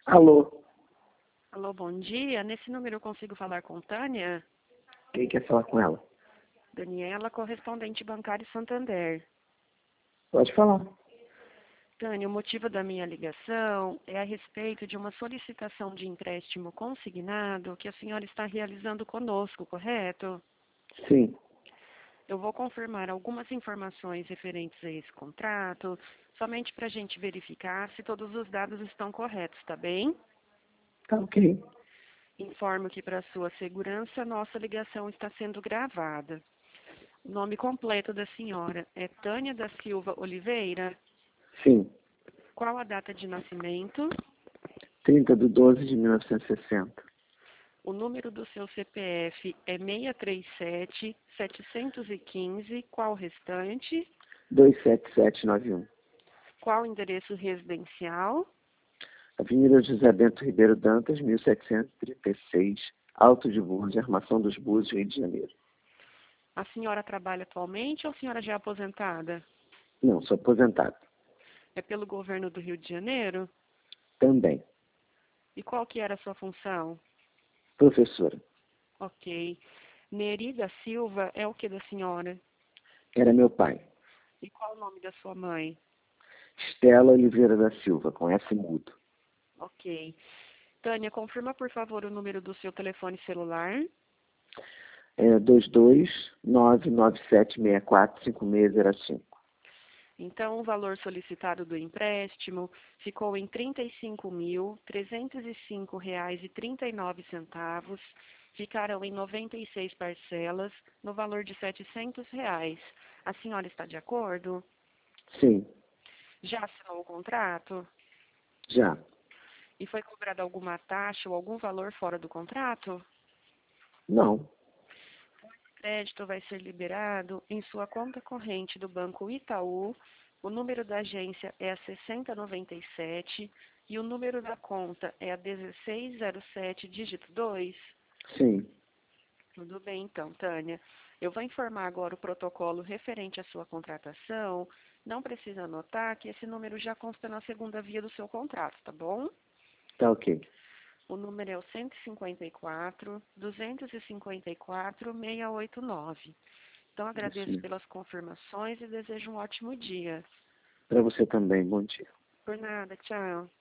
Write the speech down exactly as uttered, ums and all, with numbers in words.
Alô, Alô, bom dia. Nesse número eu consigo falar com Tânia? quem quer falar com ela? Daniela, correspondente bancário Santander. Pode falar. Tânia, o motivo da minha ligação é a respeito de uma solicitação de empréstimo consignado que a senhora está realizando conosco, correto? Sim, Eu vou confirmar algumas informações referentes a esse contrato, somente para a gente verificar se todos os dados estão corretos, tá bem? tá ok. Informo que, para sua segurança, nossa ligação está sendo gravada. O nome completo da senhora é Tânia da Silva Oliveira. Sim, Qual a data de nascimento? trinta de doze de mil novecentos e sessenta. O número do seu C P F é seis três sete, sete um cinco. Qual o restante? dois sete sete nove um. Qual o endereço residencial? Avenida José Bento Ribeiro Dantas, mil setecentos e trinta e seis, Alto de Búzios, Armação dos Búzios, Rio de Janeiro. A senhora trabalha atualmente ou a senhora já é aposentada? Não, sou aposentado. É pelo governo do Rio de Janeiro? Também. E qual que era a sua função? Professora. Ok. Neri da Silva é o que da senhora? Era meu pai. E qual o nome da sua mãe? Estela Oliveira da Silva, com S mudo. Ok. Tânia, confirma por favor o número do seu telefone celular. É dois dois nove nove sete seis quatro cinco seis zero cinco. Então, o valor solicitado do empréstimo ficou em trinta e cinco mil, trezentos e cinco reais e trinta e nove centavos. Ficaram em noventa e seis parcelas, no valor de setecentos reais. A senhora está de acordo? Sim, Já assinou o contrato? já. E foi cobrada alguma taxa ou algum valor fora do contrato? Não. O crédito vai ser liberado em sua conta corrente do Banco Itaú. O número da agência é a sessenta noventa e sete e o número da conta é a dezesseis zero sete, dígito dois. Sim. Tudo bem, então, Tânia. Eu vou informar agora o protocolo referente à sua contratação. Não precisa anotar que esse número já consta na segunda via do seu contrato, tá bom? Tá ok. O número é o cento e cinquenta e quatro, duzentos e cinquenta e quatro, seiscentos e oitenta e nove. Então, agradeço Isso. pelas confirmações e desejo um ótimo dia. Para você também, bom dia. Por nada, tchau.